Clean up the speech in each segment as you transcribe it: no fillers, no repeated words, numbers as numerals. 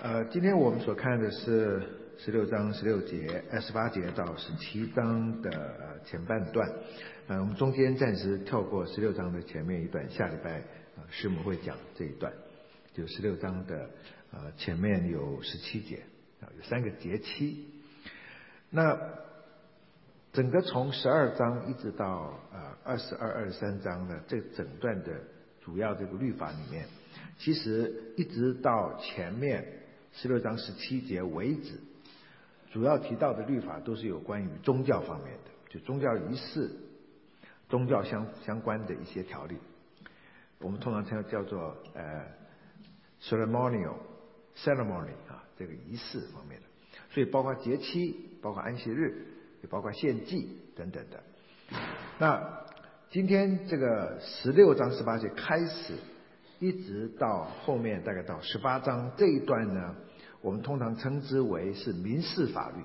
今天我们所看的是16章16节，18节到17章的前半段。我们中间暂时跳过16章的前面一段，下礼拜师母会讲这一段，就16章的前面有17节，有3个节期。那整个从12章一直到22、23章的这整段的主要这个律法里面，其实一直到前面16章17节为止，主要提到的律法都是有关于宗教方面的，就宗教仪式、宗教相关的一些条例，我们通常叫做ceremony 这个仪式方面的，所以包括节期，包括安息日，也包括献祭等等的。那今天这个16章18节开始，一直到后面大概到18章这一段呢，我们通常称之为是民事法律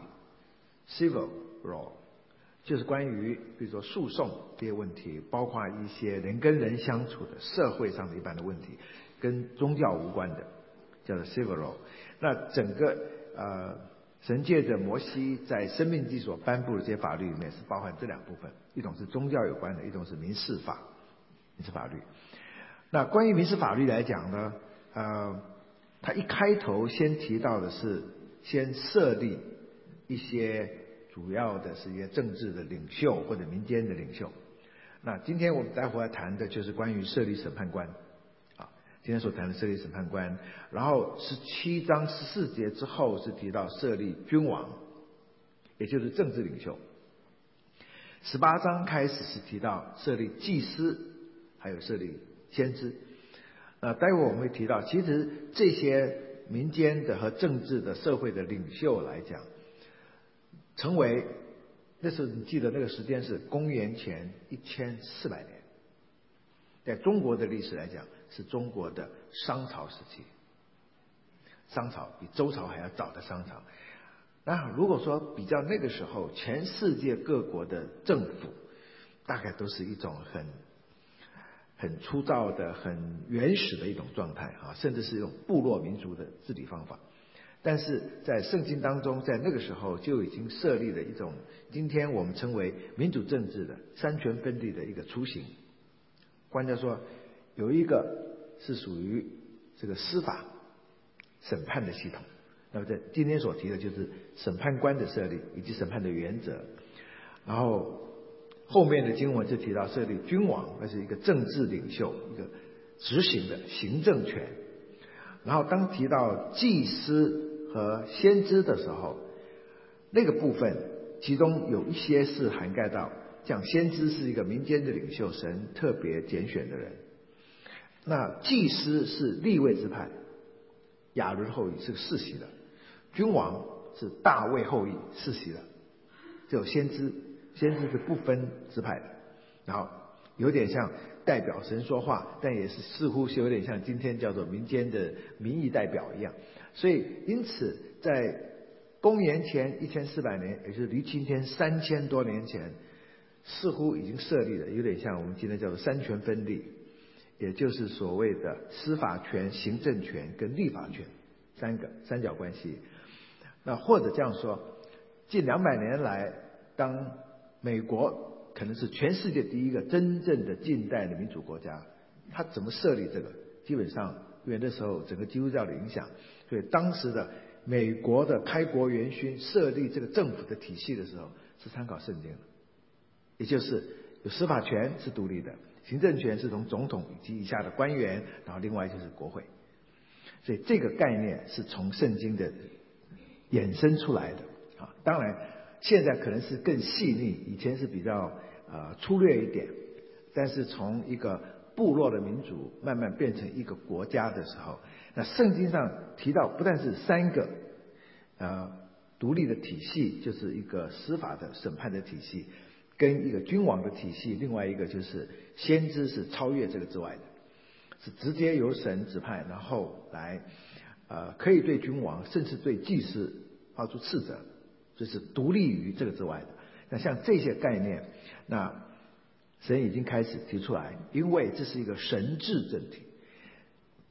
（civil law）， 就是关于比如说诉讼这些问题，包括一些人跟人相处的社会上的一般的问题，跟宗教无关的，叫做 civil law。那整个神借着摩西在申命记所颁布的这些法律里面，是包含这两部分，一种是宗教有关的，一种是民事法律。那关于民事法律来讲呢，他一开头先提到的是先设立一些主要的是一些政治的领袖或者民间的领袖。那今天我们待会要谈的就是关于设立审判官，今天所谈的设立审判官。然后17章14节之后是提到设立君王，也就是政治领袖。18章开始是提到设立祭司，还有设立先知。待会我们会提到，其实这些民间的和政治的社会的领袖来讲，成为那时候你记得那个时间是公元前1400年，在中国的历史来讲是中国的商朝时期，商朝比周朝还要早的商朝。那如果说比较那个时候，全世界各国的政府大概都是一种很粗糙的、很原始的一种状态甚至是一种部落民族的治理方法。但是在圣经当中，在那个时候就已经设立了一种今天我们称为民主政治的三权分立的一个雏形。换句话说，有一个是属于这个司法审判的系统，那么在今天所提的就是审判官的设立以及审判的原则。然后后面的经文就提到设立君王，那是一个政治领袖，一个执行的行政权。然后当提到祭司和先知的时候，那个部分其中有一些是涵盖到，像先知是一个民间的领袖，神特别拣选的人。那祭司是利未支派，亚伦后裔是个世袭的，君王是大卫后裔世袭的，只有先知是不分支派的，然后有点像代表神说话，但也是似乎是有点像今天叫做民间的民意代表一样。所以因此在公元前1400年，也就是离今天3000多年前，似乎已经设立了有点像我们今天叫做三权分立，也就是所谓的司法权、行政权跟立法权三角关系。那或者这样说，近200年来，当美国可能是全世界第一个真正的近代的民主国家，它怎么设立这个？基本上因为那时候整个基督教的影响，所以当时的美国的开国元勋设立这个政府的体系的时候是参考圣经的，也就是有司法权是独立的，行政权是从总统以及以下的官员，然后另外就是国会。所以这个概念是从圣经的衍生出来的当然现在可能是更细腻，以前是比较粗略一点，但是从一个部落的民族慢慢变成一个国家的时候，那圣经上提到不但是3个独立的体系，就是一个司法的审判的体系，跟一个君王的体系，另外一个就是先知是超越这个之外的，是直接由神指派，然后来可以对君王甚至对祭司发出斥责，就是独立于这个之外的。那像这些概念，那神已经开始提出来，因为这是一个神治政体。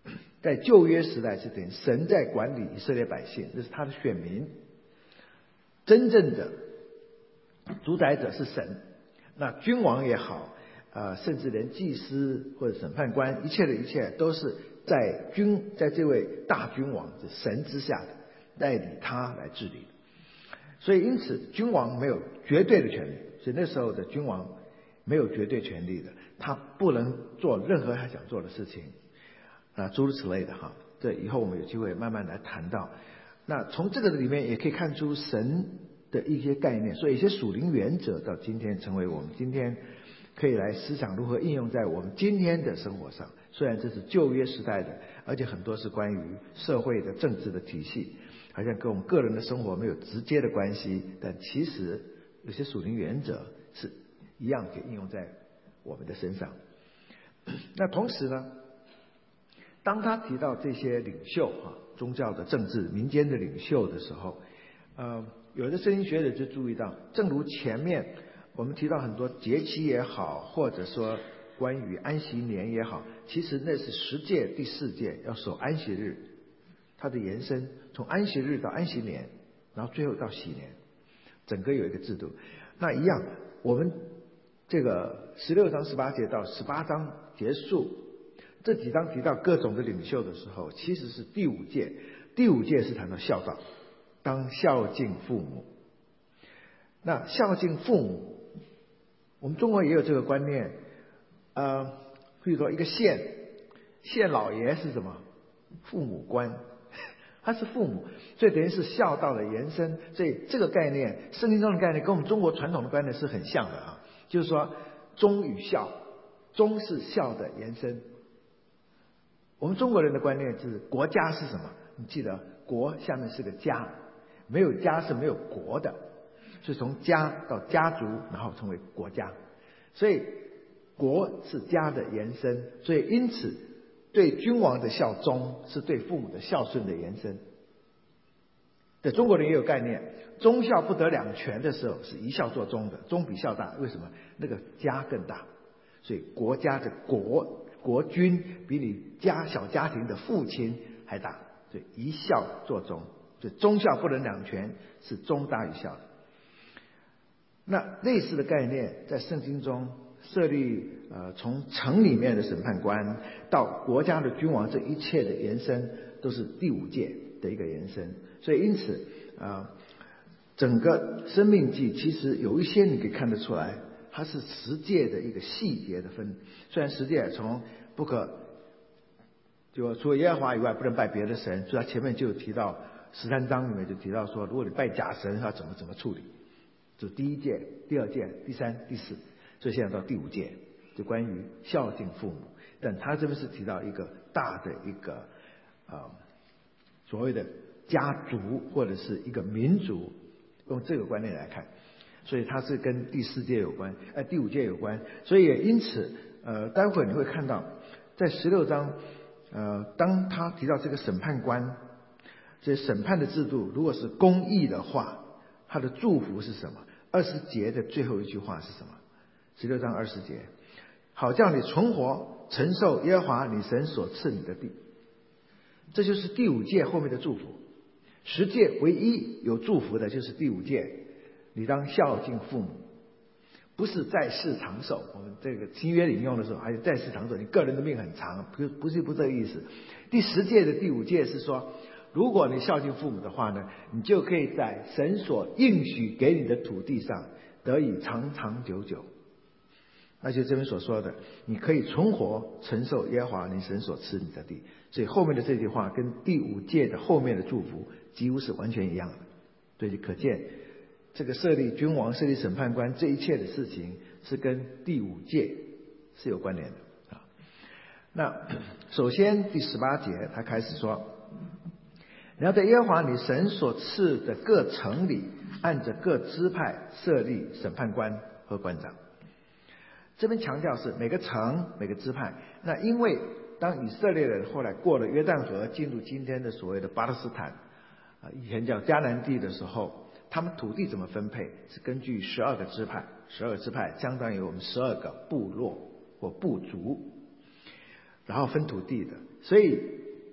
在旧约时代是等于神在管理以色列百姓，这是他的选民，真正的主宰者是神。那君王也好，甚至连祭司或者审判官，一切的一切都是在这位大君王是神之下的，代理他来治理。所以因此君王没有绝对的权利，所以那时候的君王没有绝对权利的，他不能做任何他想做的事情诸如此类的哈。这以后我们有机会慢慢来谈到。那从这个里面也可以看出神的一些概念，所以一些属灵原则到今天成为我们今天可以来思想如何应用在我们今天的生活上。虽然这是旧约时代的，而且很多是关于社会的政治的体系，好像跟我们个人的生活没有直接的关系，但其实有些属灵原则是一样可以应用在我们的身上。那同时呢，当他提到这些领袖宗教的政治民间的领袖的时候，有的圣经学者就注意到，正如前面我们提到很多节期也好，或者说关于安息年也好，其实那是10诫第4诫要守安息日，它的延伸从安息日到安息年，然后最后到禧年，整个有一个制度。那一样，我们这个16章18节到18章结束，这几章提到各种的领袖的时候，其实是第5诫。第5诫是谈到孝道，当孝敬父母。那孝敬父母，我们中国也有这个观念，比如说一个县老爷是什么？父母官，他是父母，所以等于是孝道的延伸。所以这个概念，圣经中的概念跟我们中国传统的观念是很像的啊，就是说忠与孝，忠是孝的延伸。我们中国人的观念是国家是什么？你记得国下面是个家，没有家是没有国的，所以从家到家族，然后成为国家，所以国是家的延伸。所以因此对君王的效忠是对父母的孝顺的延伸。对中国人也有概念，忠孝不得两全的时候是一孝作忠的，忠比孝大。为什么？那个家更大，所以国家的国君比你小家庭的父亲还大，所以一孝作忠，所以忠孝不能两全，是忠大于孝的。那类似的概念在圣经中设立，从城里面的审判官到国家的君王，这一切的延伸都是第5诫的一个延伸。所以因此整个申命记其实有一些你可以看得出来，它是10诫的一个细节的分。虽然10诫从不可就除了耶和华以外不能拜别的神，所以他前面就提到13章里面就提到说，如果你拜假神要怎么处理，就第1诫、第2诫、第3、第4，所以现在到第5诫就关于孝敬父母。但他这边是提到一个大的一个所谓的家族或者是一个民族，用这个观念来看，所以它是跟第4诫有关，第5诫有关。所以也因此待会你会看到在16章当他提到这个审判官，这审判的制度如果是公义的话，他的祝福是什么？20节的最后一句话是什么？16章20节，好叫你存活，承受耶和华你神所赐你的地。这就是第5诫后面的祝福。10诫唯一有祝福的就是第5诫，你当孝敬父母，不是在世长寿。我们这个新约里用的时候还有在世长寿，你个人的命很长，不是这个意思。第10诫的第5诫是说，如果你孝敬父母的话呢，你就可以在神所应许给你的土地上得以长长久久。那就这边所说的，你可以存活，承受耶和华你神所赐你的地。所以后面的这句话跟第5诫的后面的祝福几乎是完全一样的。所以就可见这个设立君王、设立审判官这一切的事情是跟第5诫是有关联的。那首先第18节他开始说，你要在耶和华你神所赐的各城里，按着各支派设立审判官和官长。这边强调是每个城每个支派。那因为当以色列人后来过了约旦河，进入今天的所谓的巴勒斯坦，以前叫迦南地的时候，他们土地怎么分配？是根据12个支派，12个支派相当于我们12个部落或部族，然后分土地的。所以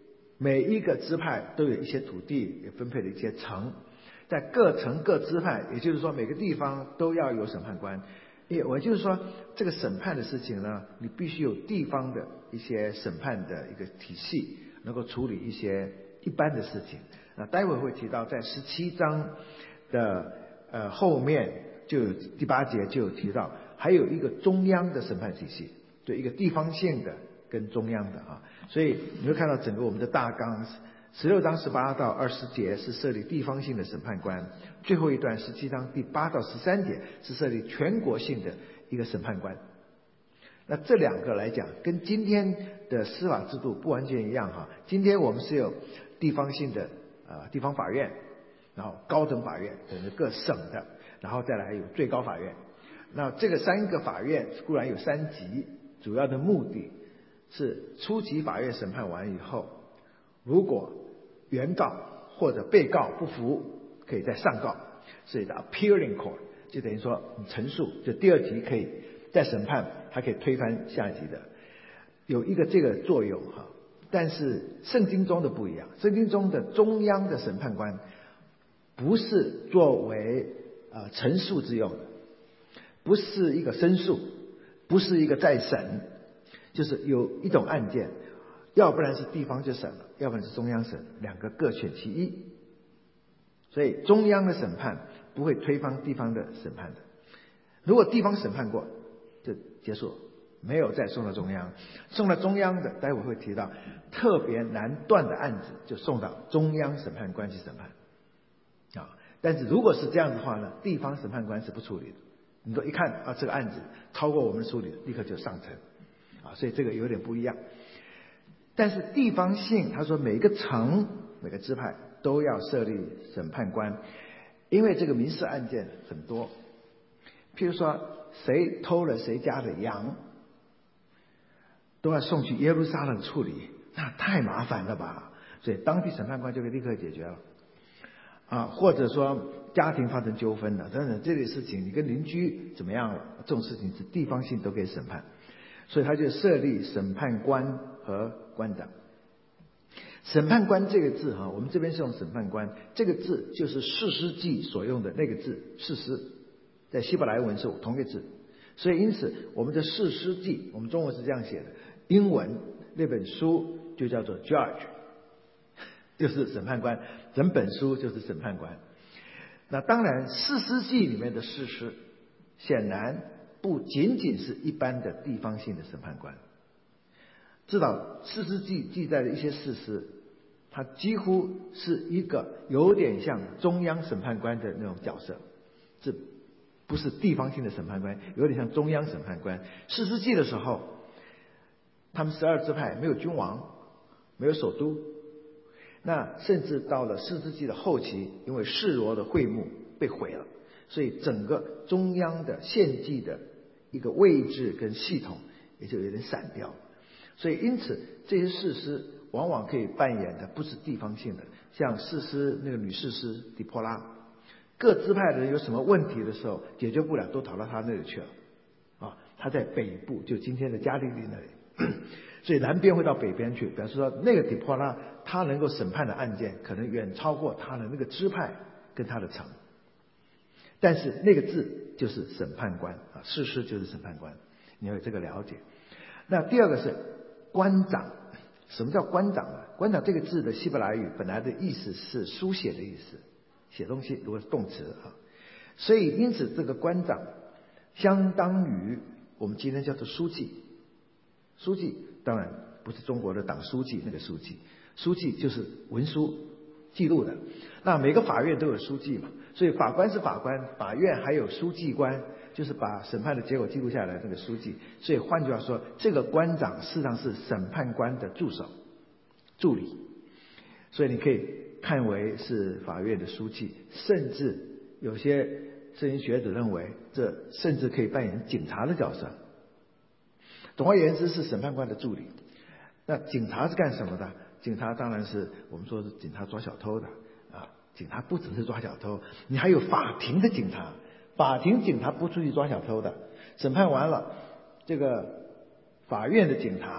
每一个支派都有一些土地，也分配了一些城，在各城各支派，也就是说每个地方都要有审判官。也就是说，这个审判的事情呢，你必须有地方的一些审判的一个体系，能够处理一些一般的事情。待会会提到，在17章的后面就有第8节就有提到，还有一个中央的审判体系，就一个地方性的跟中央的啊。所以你会看到整个我们的大纲，16章18到20节是设立地方性的审判官，最后一段17章第8到13节是设立全国性的一个审判官。那这两个来讲，跟今天的司法制度不完全一样哈。今天我们是有地方性的地方法院，然后高等法院等于各省的，然后再来有最高法院。那这个3个法院固然有3级，主要的目的是初级法院审判完以后，如果原告或者被告不服，可以再上告，所以的 appealing court 就等于说你陈述，就第2级可以再审判，还可以推翻下一级的，有一个这个作用哈。但是圣经中的不一样，圣经中的中央的审判官不是作为陈述之用的，不是一个申诉，不是一个再审，就是有一种案件，要不然是地方就审了，要不然是中央审，两个各选其一。所以中央的审判不会推翻地方的审判的，如果地方审判过就结束了，没有再送到中央。送到中央的，待会会提到特别难断的案子，就送到中央审判官去审判但是如果是这样的话呢，地方审判官是不处理的。你都一看这个案子超过我们的处理，立刻就上呈所以这个有点不一样。但是地方性，他说每个城每个支派都要设立审判官，因为这个民事案件很多，譬如说谁偷了谁家的羊，都要送去耶路撒冷处理，那太麻烦了吧，所以当地审判官就可以立刻解决了或者说家庭发生纠纷了等等这类事情，你跟邻居怎么样了，这种事情是地方性都可以审判，所以他就设立审判官和官长。审判官这个字我们这边是用审判官这个字，就是士师记所用的那个字，士师在希伯来文是同一个字，所以因此我们的士师记，我们中文是这样写的，英文那本书就叫做 judge， 就是审判官，整本书就是审判官。那当然士师记里面的士师显然不仅仅是一般的地方性的审判官，至少士师记记载的一些事实，它几乎是一个有点像中央审判官的那种角色，这不是地方性的审判官，有点像中央审判官。士师记的时候，他们12支派没有君王，没有首都，那甚至到了士师记的后期，因为示罗的会幕被毁了，所以整个中央的献祭的一个位置跟系统也就有点散掉。所以因此这些士师往往可以扮演的不是地方性的，像士师那个女士师底波拉，各支派的人有什么问题的时候解决不了，都逃到他那里去了他在北部，就今天的加利利那里所以南边会到北边去，表示说那个底波拉他能够审判的案件可能远超过他的那个支派跟他的城，但是那个字就是审判官士师就是审判官，你要有这个了解。那第二个是官长。什么叫官长呢？官长这个字的希伯来语本来的意思是书写的意思，写东西，如果是动词所以因此这个官长相当于我们今天叫做书记。书记当然不是中国的党书记那个书记，书记就是文书记录的。那每个法院都有书记嘛，所以法官是法官，法院还有书记官，就是把审判的结果记录下来那个书记。所以换句话说，这个官长事实上是审判官的助手助理，所以你可以看为是法院的书记，甚至有些圣经学者认为这甚至可以扮演警察的角色。总而言之是审判官的助理。那警察是干什么的？警察当然是我们说是警察抓小偷的警察不只是抓小偷，你还有法庭的警察，法庭警察不出去抓小偷的，审判完了这个法院的警察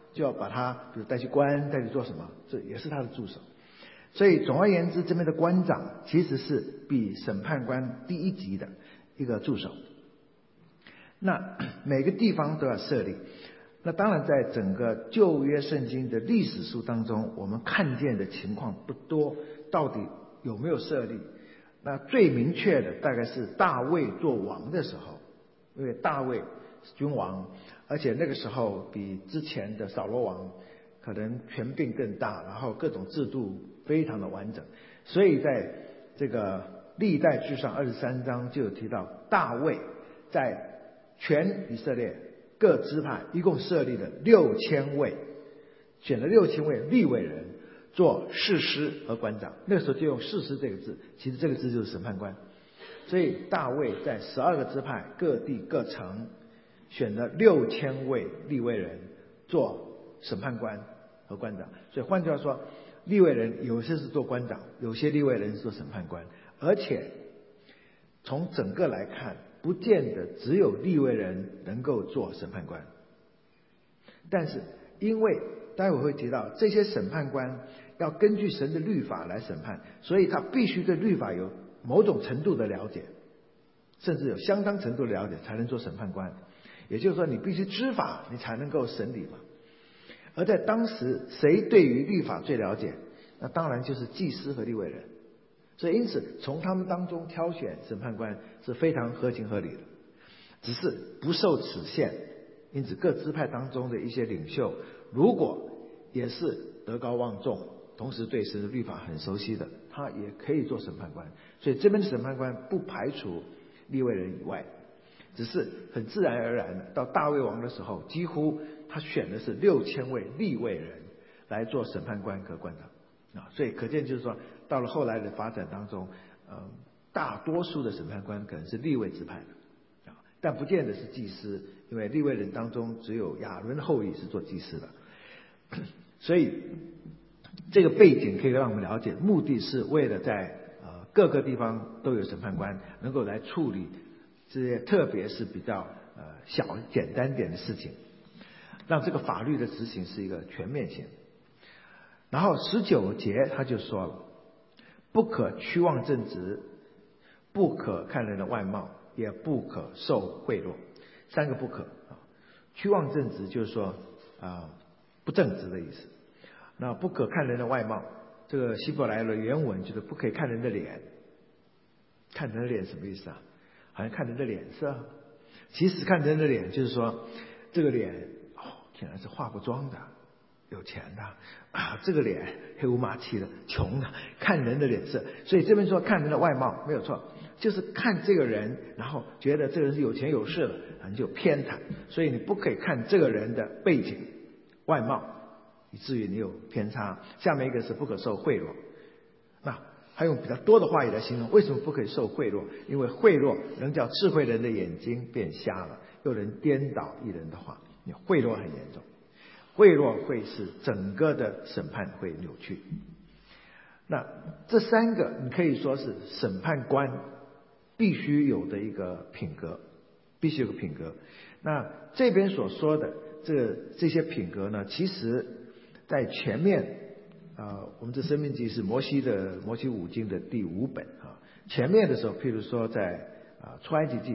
就要把他比如带去关，带去做什么，这也是他的助手。所以总而言之，这边的官长其实是比审判官第一级的一个助手。那每个地方都要设立。那当然在整个旧约圣经的历史书当中，我们看见的情况不多，到底有没有设立？那最明确的大概是大卫做王的时候，因为大卫是君王，而且那个时候比之前的扫罗王可能权柄更大，然后各种制度非常的完整，所以在这个历代志上23章就有提到，大卫在全以色列各支派一共设立了6000位，选了6000位利未人做士师和官长。那个时候就用士师这个字，其实这个字就是审判官。所以大卫在12个支派各地各城选了6000位利未人做审判官和官长。所以换句话说，利未人有些是做官长，有些利未人是做审判官，而且从整个来看，不见得只有利未人能够做审判官。但是因为待会会提到这些审判官要根据神的律法来审判，所以他必须对律法有某种程度的了解，甚至有相当程度的了解才能做审判官。也就是说，你必须知法，你才能够审理嘛。而在当时，谁对于律法最了解？那当然就是祭司和利未人。所以因此从他们当中挑选审判官是非常合情合理的，只是不受此限。因此各支派当中的一些领袖，如果也是德高望重，同时对神的律法很熟悉的，他也可以做审判官。所以这边的审判官不排除利未人以外，只是很自然而然的，到大卫王的时候，几乎他选的是6000位利未人来做审判官和官长所以可见就是说，到了后来的发展当中，大多数的审判官可能是利未支派的但不见得是祭司，因为利未人当中只有亚伦的后裔是做祭司的。所以这个背景可以让我们了解，目的是为了在各个地方都有审判官，能够来处理这些特别是比较简单点的事情，让这个法律的执行是一个全面性。然后19节他就说了，不可屈望正直，不可看人的外貌，也不可受贿赂。3个不可屈望正直就是说不正直的意思。那不可看人的外貌，这个希伯来的原文就是不可以看人的脸。看人的脸什么意思啊？好像看人的脸色。其实看人的脸就是说，这个脸显然是化过妆的，有钱的这个脸黑乌马漆的，穷的，看人的脸色。所以这边说看人的外貌没有错，就是看这个人，然后觉得这个人是有钱有势的，你就偏袒。所以你不可以看这个人的背景外貌，以至于你有偏差。下面一个是不可受贿赂。那还用比较多的话语来形容为什么不可以受贿赂，因为贿赂能叫智慧人的眼睛变瞎了，又能颠倒一人的话。贿赂很严重，贿赂会使整个的审判会扭曲。那这3个你可以说是审判官必须有的一个品格，必须有个品格。那这边所说的这些品格呢，其实在前面我们这申命记是摩西五经的第5本前面的时候，譬如说在出埃及记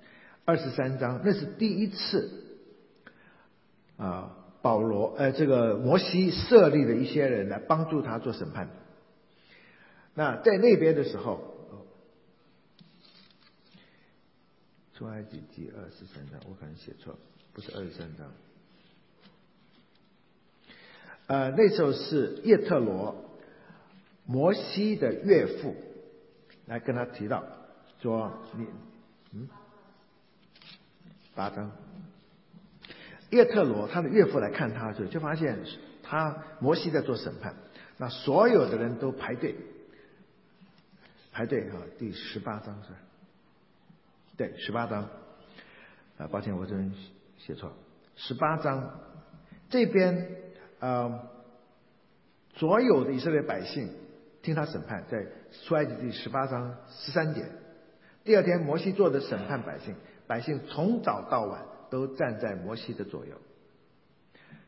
23章，那是第一次这个摩西设立了一些人来帮助他做审判。那在那边的时候，出埃及记23章，我可能写错，不是23章。那时候是叶特罗，摩西的岳父来跟他提到说8章。叶特罗他的岳父来看他的时候，就发现摩西在做审判，那所有的人都排队第18章是吧？对，18章抱歉我这边写错，18章这边所有的以色列百姓听他审判，在出埃及记18章13节。第二天摩西做的审判百姓从早到晚都站在摩西的左右。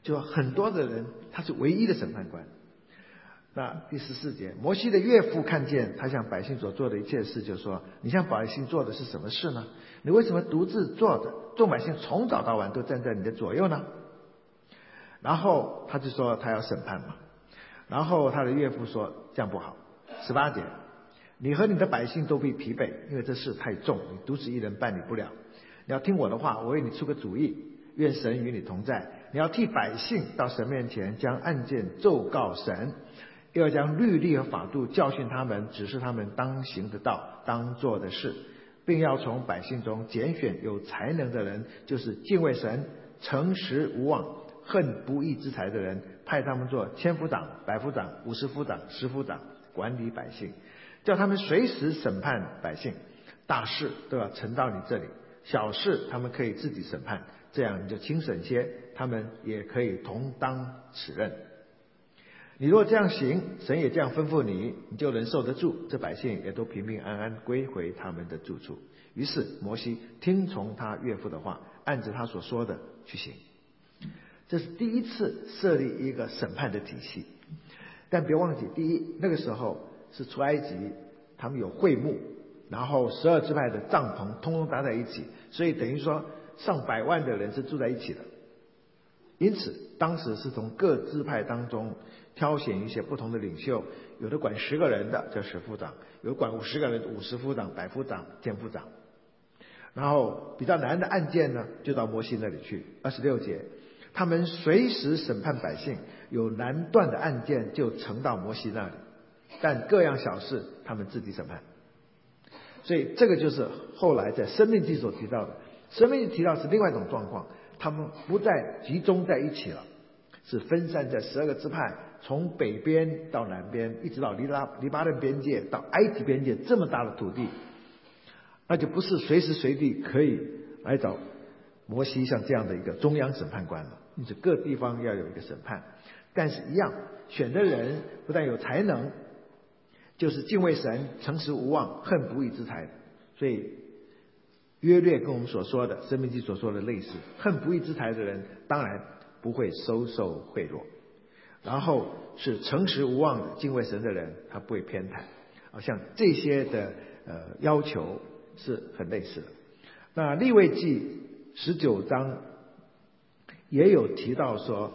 就很多的人他是唯一的审判官。那第14节，摩西的岳父看见他向百姓所做的一切事，就说：你向百姓做的是什么事呢？你为什么独自坐着？众百姓从早到晚都站在你的左右呢？然后他就说他要审判嘛。然后他的岳父说：这样不好。18节，你和你的百姓都必疲惫，因为这事太重，你独自一人办理不了。你要听我的话，我为你出个主意，愿神与你同在。你要替百姓到神面前将案件奏告神，又要将律例和法度教训他们，指示他们当行的道，当做的事，并要从百姓中拣选有才能的人，就是敬畏神、诚实无妄、恨不义之财的人，派他们做千夫长、百夫长、50夫长、10夫长，管理百姓，叫他们随时审判百姓。大事都要呈到你这里，小事他们可以自己审判，这样你就轻省些，他们也可以同当此任。你若这样行，神也这样吩咐你，你就能受得住，这百姓也都平平安安归回他们的住处。于是摩西听从他岳父的话，按着他所说的去行。这是第一次设立一个审判的体系。但别忘记，第一，那个时候是出埃及，他们有会幕，然后12支派的帐篷通通搭在一起，所以等于说上百万的人是住在一起的。因此当时是从各支派当中挑选一些不同的领袖，有的管10个人的叫10夫长，有管50个人50夫长、百夫长、千夫长。然后比较难的案件呢，就到摩西那里去。26节，他们随时审判百姓，有难断的案件就呈到摩西那里，但各样小事他们自己审判。所以这个就是后来在申命记所提到的。申命记提到是另外一种状况，他们不再集中在一起了，是分散在12个支派，从北边到南边，一直到黎巴嫩边界到埃及边界，这么大的土地，那就不是随时随地可以来找摩西像这样的一个中央审判官了。因此各地方要有一个审判，但是一样选的人不但有才能，就是敬畏神、诚实无妄、恨不义之财。所以约略跟我们所说的申命记所说的类似，恨不义之财的人当然不会收受贿赂，然后是诚实无妄的敬畏神的人，他不会偏袒，像这些的要求是很类似的。那利未记19章也有提到说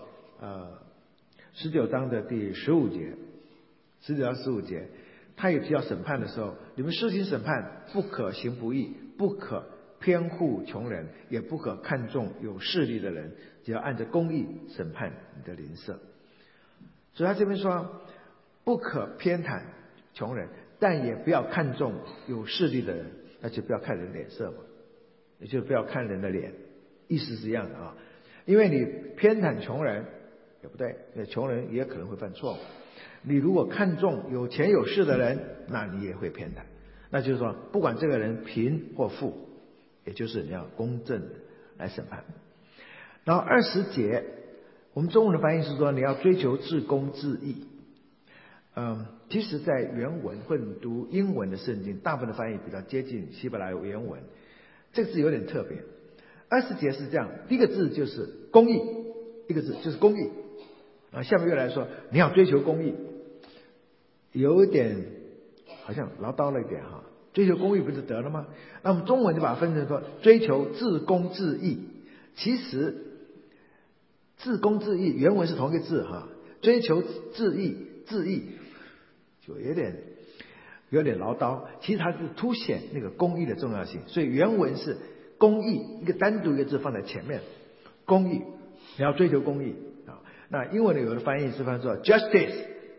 ，19章的第15节，19章15节，他也提到审判的时候，你们施行审判，不可行不义，不可偏护穷人，也不可看重有势力的人，只要按着公义审判你的邻舍。所以他这边说，不可偏袒穷人，但也不要看重有势力的人，那就不要看人脸色嘛，也就不要看人的脸，意思是一样的啊。因为你偏袒穷人也不对，因为穷人也可能会犯错误。你如果看重有钱有势的人，那你也会偏袒。那就是说，不管这个人贫或富，也就是你要公正的来审判。然后20节，我们中文的翻译是说你要追求至公至义。其实在原文或者你读英文的圣经，大部分的翻译比较接近希伯来原文。这个字有点特别。20节是这样，第一个字就是公义，一个字就是公义。下面又来说你要追求公义，有一点好像唠叨了一点哈。追求公义不是得了吗？那我们中文就把它分成说追求至公至义。其实至公至义原文是同一个字哈，追求至义就有点唠叨，其实它是凸显那个公义的重要性。所以原文是公义，一个单独一个字放在前面，公义，你要追求公义啊。那英文的有的翻译是翻说 justice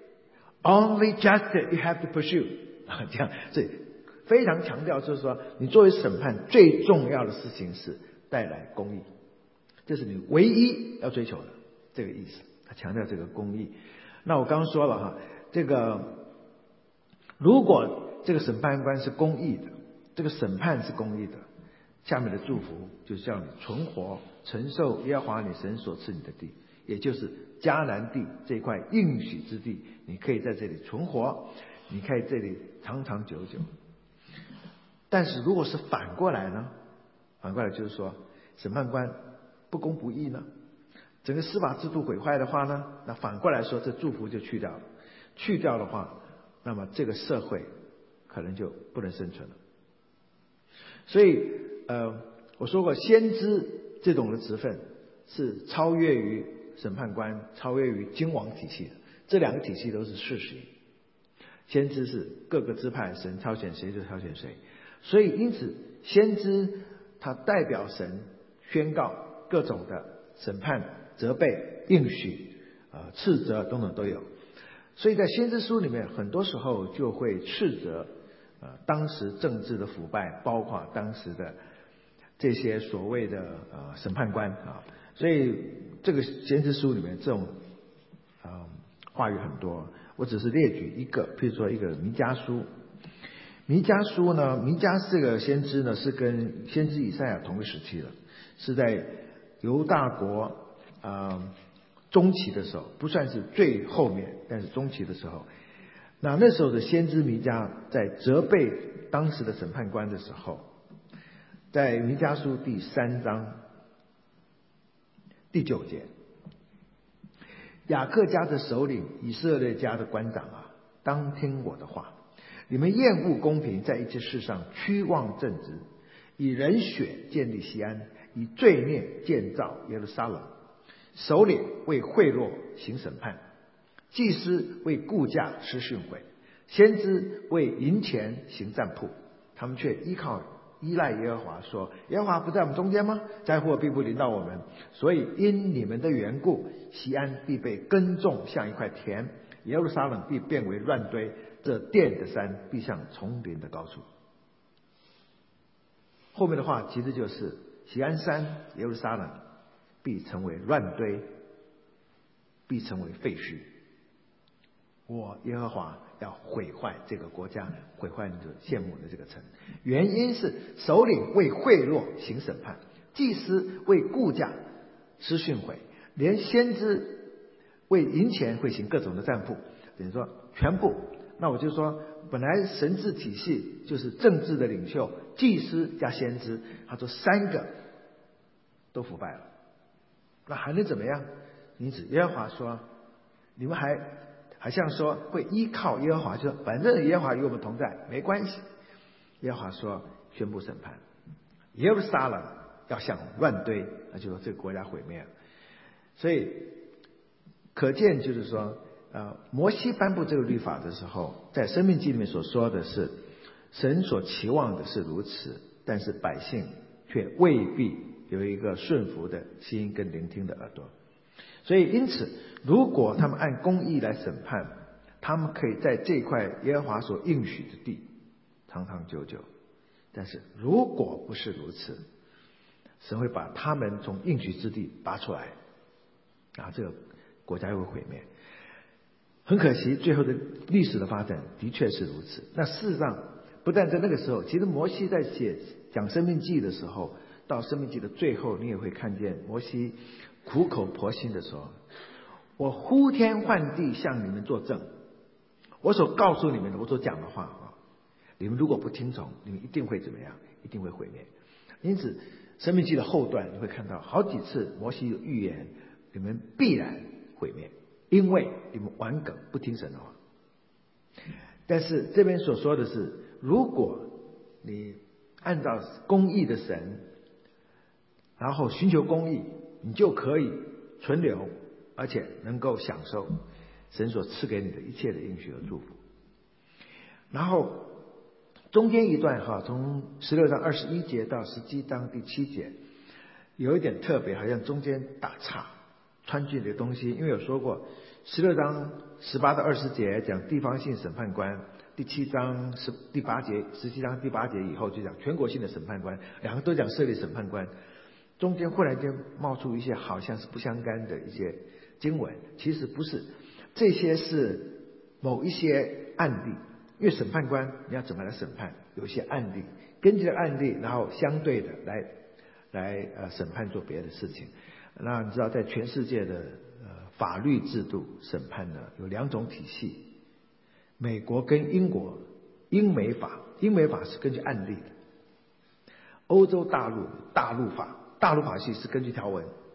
only justice you have to pursue 这样，所以非常强调就是说，你作为审判最重要的事情是带来公义，这是你唯一要追求的这个意思。他强调这个公义。那我刚刚说了哈，这个如果这个审判官是公义的，这个审判是公义的，下面的祝福就是叫你存活，承受耶和华你神所赐你的地，也就是迦南地这块应许之地，你可以在这里存活，你可以这里长长久久。但是如果是反过来呢？反过来就是说，审判官不公不义呢？ 整个司法制度毁坏的话呢，那反过来说，这祝福就去掉了。去掉的话，那么这个社会可能就不能生存了。所以我说过，先知这种的职分是超越于审判官、超越于君王体系的，这两个体系都是世袭。先知是各个支派神挑选谁就挑选谁，所以因此先知他代表神宣告各种的审判、责备、应许、斥责等等都有。所以在先知书里面，很多时候就会斥责当时政治的腐败，包括当时的这些所谓的审判官啊。所以这个先知书里面这种话语很多。我只是列举一个，譬如说一个弥迦书。弥迦书呢，弥迦这个先知呢是跟先知以赛亚同个时期的，是在犹大国中期的时候，不算是最后面，但是中期的时候，那时候的先知弥迦在责备当时的审判官的时候，在弥迦书第3章第9节，雅各家的首领，以色列家的官长啊，当听我的话。你们厌恶公平，在一切事上屈枉正直，以人血建立西安，以罪孽建造耶路撒冷。首领为贿赂行审判，祭司为雇价施训诲，先知为银钱行占卜。他们却依赖耶和华，说耶和华不在我们中间吗？灾祸必不临到我们。所以因你们的缘故，西安必被耕种像一块田，耶路撒冷必变为乱堆，这殿的山必像丛林的高处。后面的话其实就是西安山、耶路撒冷必成为乱堆，必成为废墟。我耶和华要毁坏这个国家，毁坏你的羡慕的这个城。原因是首领为贿赂行审判，祭司为雇价施训诲，连先知为银钱会行各种的占卜。等于说全部，那我就说本来神治体系就是政治的领袖、祭司加先知，他说3个都腐败了，那还能怎么样？因此耶和华说，你们还像说会依靠耶和华，就说反正耶和华与我们同在，没关系。耶和华说宣布审判，耶路撒冷要像乱堆，那就说这个国家毁灭了。所以可见就是说摩西颁布这个律法的时候，在申命记里面所说的是神所期望的是如此，但是百姓却未必有一个顺服的心跟聆听的耳朵。所以因此如果他们按公义来审判，他们可以在这块耶和华所应许的地长长久久。但是如果不是如此，神会把他们从应许之地拔出来，这个国家又会毁灭。很可惜最后的历史的发展的确是如此。那事实上不但在那个时候，其实摩西在讲申命记的时候，到申命记的最后，你也会看见摩西苦口婆心的说，我呼天唤地向你们作证，我所告诉你们的，我所讲的话你们如果不听从，你们一定会怎么样？一定会毁灭。因此申命记的后段你会看到好几次摩西有预言，你们必然毁灭，因为你们顽梗不听神的话。但是这边所说的是，如果你按照公义的神，然后寻求公义，你就可以存留，而且能够享受神所赐给你的一切的应许和祝福。然后中间一段从16章21节到17章第7节有一点特别，好像中间打岔穿进的东西。因为有说过16章18到20节讲地方性审判官，第7章第8节17章第8节以后就讲全国性的审判官，两个都讲设立审判官。中间忽然间冒出一些好像是不相干的一些经文，其实不是，这些是某一些案例。因为审判官你要怎么来审判，有一些案例，根据这个案例然后相对的来审判做别的事情。那你知道在全世界的法律制度审判呢有2种体系，美国跟英国。英美法是根据案例的，欧洲大陆法系是根据条文，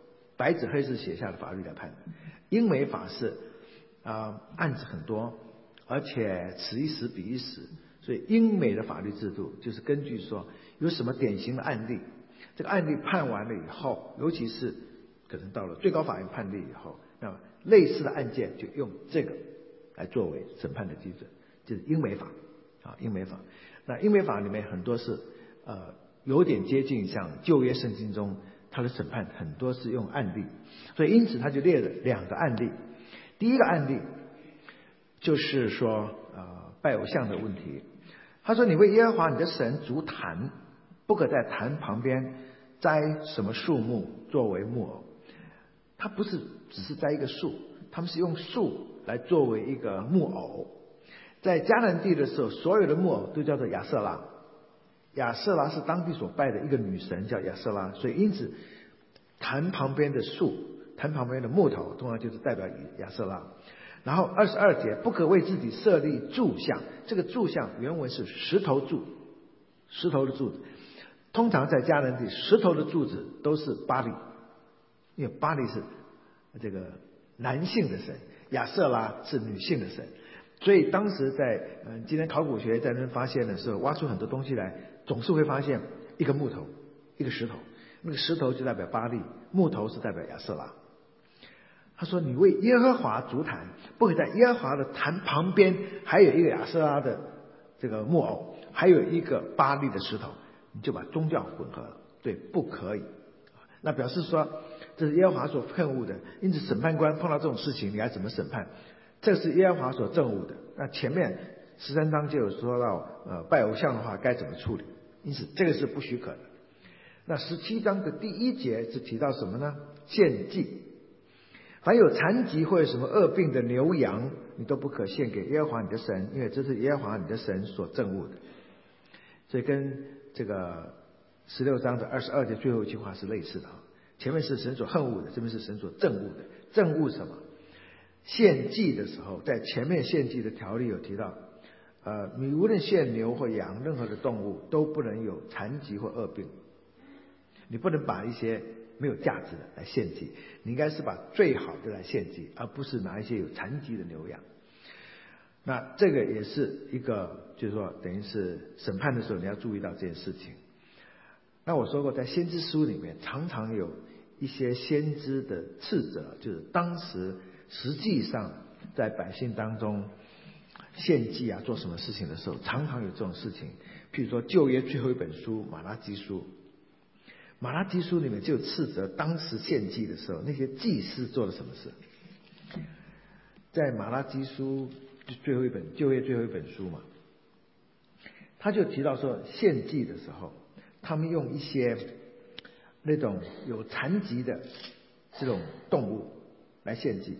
白纸黑字写下的法律来判的。英美法是案子很多，而且此一时彼一时，所以英美的法律制度就是根据说有什么典型的案例，这个案例判完了以后，尤其是可能到了最高法院判例以后，那么类似的案件就用这个来作为审判的基准，就是英美法英美法。那英美法里面很多是有点接近像旧约圣经中它的审判很多是用案例，所以因此他就列了2个案例。第一个案例就是说拜偶像的问题。他说你为耶和华你的神筑坛，不可在坛旁边栽什么树木作为木偶。他不是只是栽一个树，他们是用树来作为一个木偶。在迦南地的时候，所有的木偶都叫做亚瑟拉，亚瑟拉是当地所拜的一个女神，叫亚瑟拉，所以因此坛旁边的树，坛旁边的木头通常就是代表亚瑟拉。然后22节，不可为自己设立柱像，这个柱像原文是石头柱，石头的柱子。通常在迦南地，石头的柱子都是巴力，因为巴力是这个男性的神，亚瑟拉是女性的神。所以当时在今天考古学在那发现的时候，挖出很多东西来，总是会发现一个木头，一个石头，那个石头就代表巴力，木头是代表亚瑟拉。他说你为耶和华筑坛，不可在耶和华的坛旁边还有一个亚瑟拉的这个木偶，还有一个巴力的石头，你就把宗教混合了，对，不可以。那表示说这是耶和华所恨恶的，因此审判官碰到这种事情你该怎么审判，这是耶和华所憎恶的。那前面13章就有说到拜偶像的话该怎么处理，因此这个是不许可的。那17章的第1节是提到什么呢？献祭，凡有残疾或有什么恶病的牛羊，你都不可献给耶和华你的神，因为这是耶和华你的神所憎恶的。所以跟这个16章的22节最后一句话是类似的前面是神所恨恶的，这边是神所憎恶的。憎恶什么？献祭的时候，在前面献祭的条例有提到你无论献牛或羊，任何的动物都不能有残疾或恶病，你不能把一些没有价值的来献祭，你应该是把最好的来献祭，而不是拿一些有残疾的牛羊。那这个也是一个就是说等于是审判的时候你要注意到这件事情。那我说过在先知书里面常常有一些先知的斥责，就是当时实际上在百姓当中献祭做什么事情的时候常常有这种事情。譬如说旧约最后一本书马拉基书，马拉基书里面就斥责当时献祭的时候那些祭司做了什么事。在马拉基书最后一本旧约最后一本书嘛，他就提到说献祭的时候他们用一些那种有残疾的这种动物来献祭。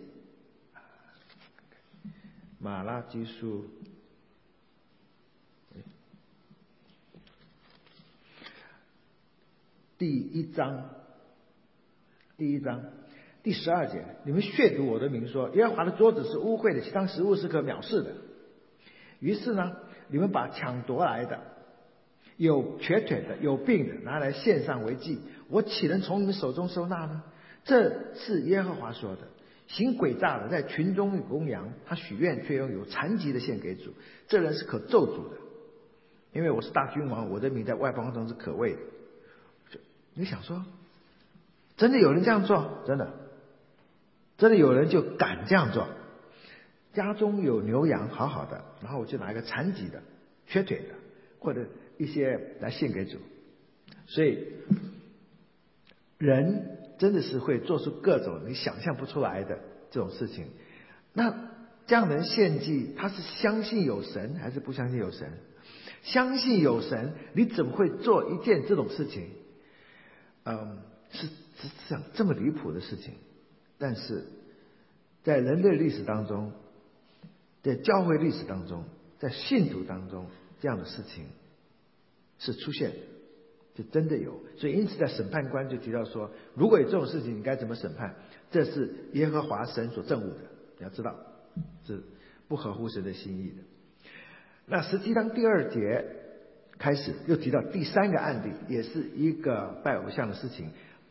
马拉基书第1章第12节，你们亵渎我的名说耶和华的桌子是污秽的，其他食物是可藐视的。于是呢你们把抢夺来的有瘸腿的有病的拿来献上为祭，我岂能从你们手中收纳呢？这是耶和华说的。行诡诈的在群中有公羊，他许愿却用有残疾的献给主，这人是可咒诅的，因为我是大君王，我的名在外邦中是可畏的。你想说真的有人这样做？真的有人就敢这样做。家中有牛羊好好的，然后我就拿一个残疾的瘸腿的或者一些来献给主。所以人真的是会做出各种你想象不出来的这种事情。那这样的人献祭，他是相信有神还是不相信有神？相信有神，你怎么会做一件这种事情？是这么离谱的事情。但是在人类历史当中，在教会历史当中，在信徒当中，这样的事情是出现的，就真的有。所以因此在审判官就提到说，如果有这种事情你该怎么审判，这是耶和华神所憎恶的，你要知道是不合乎神的心意的。那17章第2节开始又提到第3个案例，也是一个拜偶像的事情。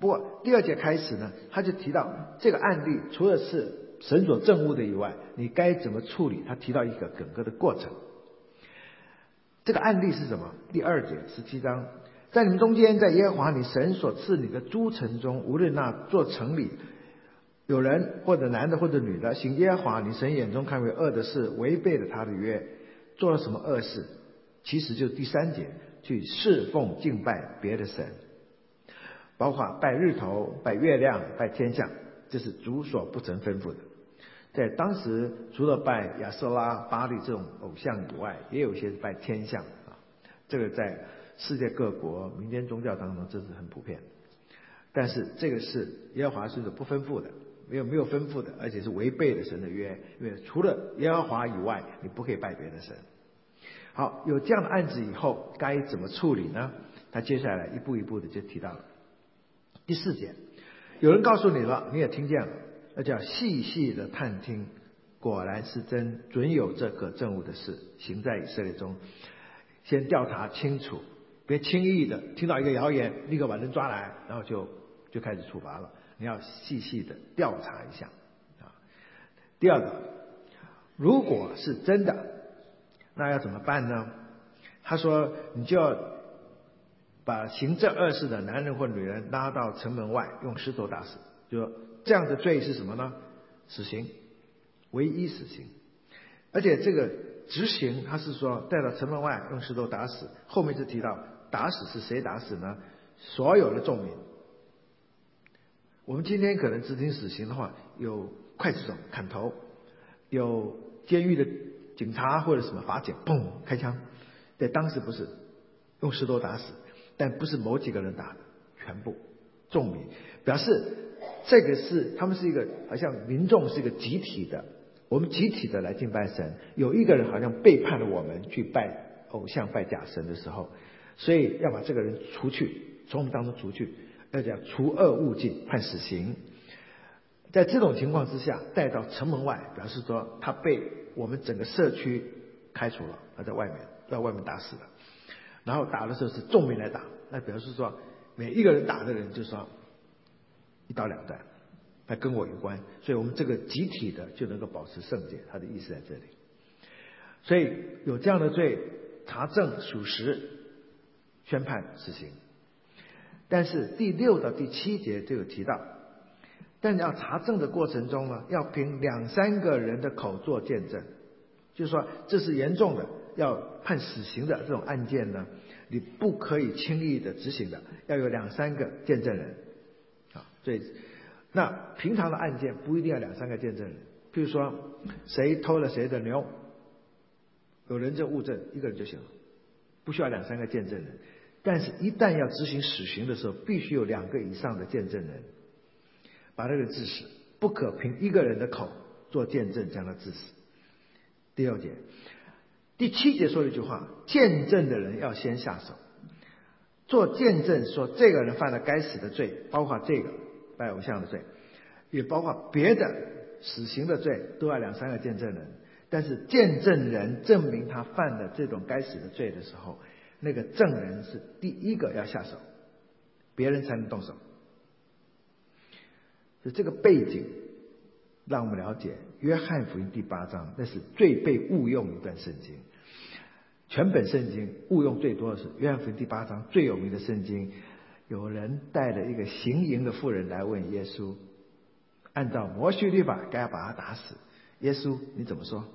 不过第2节开始呢，他就提到这个案例除了是神所憎恶的以外，你该怎么处理，他提到一个整个的过程。这个案例是什么？第2节17章，在你们中间，在耶和华你神所赐你的诸城中，无论那座城里有人或者男的或者女的，行耶和华你神眼中看为恶的事，违背了他的约，做了什么恶事，其实就是第3节，去侍奉敬拜别的神，包括拜日头、拜月亮、拜天象，这是主所不曾吩咐的。在当时除了拜亚瑟拉、巴力这种偶像以外，也有一些是拜天象啊。这个在世界各国民间宗教当中这是很普遍，但是这个是耶和华是不吩咐的，没有吩咐的，而且是违背了神的约，因为除了耶和华以外，你不可以拜别的神。好，有这样的案子以后该怎么处理呢？他接下来一步一步的就提到了第4节，有人告诉你了，你也听见了，那叫细细的探听，果然是真，准有这可憎恶的事行在以色列中。先调查清楚，别轻易的听到一个谣言立刻把人抓来，然后就开始处罚了。你要细细的调查一下啊。第2个，如果是真的，那要怎么办呢？他说你就要把行这恶事的男人或女人拉到城门外，用石头打死。就说这样的罪是什么呢？死刑，唯一死刑。而且这个执行他是说带到城门外用石头打死，后面就提到打死是谁打死呢？所有的众民。我们今天可能执行死刑的话，有刽子手砍头，有监狱的警察或者什么法警砰开枪，在当时不是用石头打死，但不是某几个人打的，全部众民，表示这个是他们是一个好像民众是一个集体的，我们集体的来敬拜神，有一个人好像背叛了我们去拜偶像拜假神的时候，所以要把这个人除去，从我们当中除去，要讲除恶务尽，判死刑。在这种情况之下带到城门外，表示说他被我们整个社区开除了，他在外面打死了，然后打的时候是众民来打，那表示说每一个人打的人就说一刀两断，他跟我有关，所以我们这个集体的就能够保持圣洁，他的意思在这里。所以有这样的罪，查证属实，宣判死刑。但是第6到第7节就有提到，但要查证的过程中呢，要凭2、3个人的口做见证，就是说这是严重的要判死刑的这种案件呢，你不可以轻易的执行的，要有2、3个见证人啊。所以那平常的案件不一定要2、3个见证人，譬如说谁偷了谁的牛，有人证物证，一个人就行了，不需要2、3个见证人。但是一旦要执行死刑的时候，必须有2个以上的见证人把那个人致死，不可凭一个人的口做见证将他致死。第6节，第7节说了一句话，见证的人要先下手。做见证说这个人犯了该死的罪，包括这个拜偶像的罪，也包括别的死刑的罪，都要2、3个见证人。但是见证人证明他犯了这种该死的罪的时候，那个证人是第一个要下手，别人才能动手。所以这个背景让我们了解约翰福音第8章，那是最被误用一段圣经。全本圣经误用最多的是约翰福音第8章，最有名的圣经，有人带了一个行淫的妇人来问耶稣，按照摩西律法该要把他打死，耶稣你怎么说？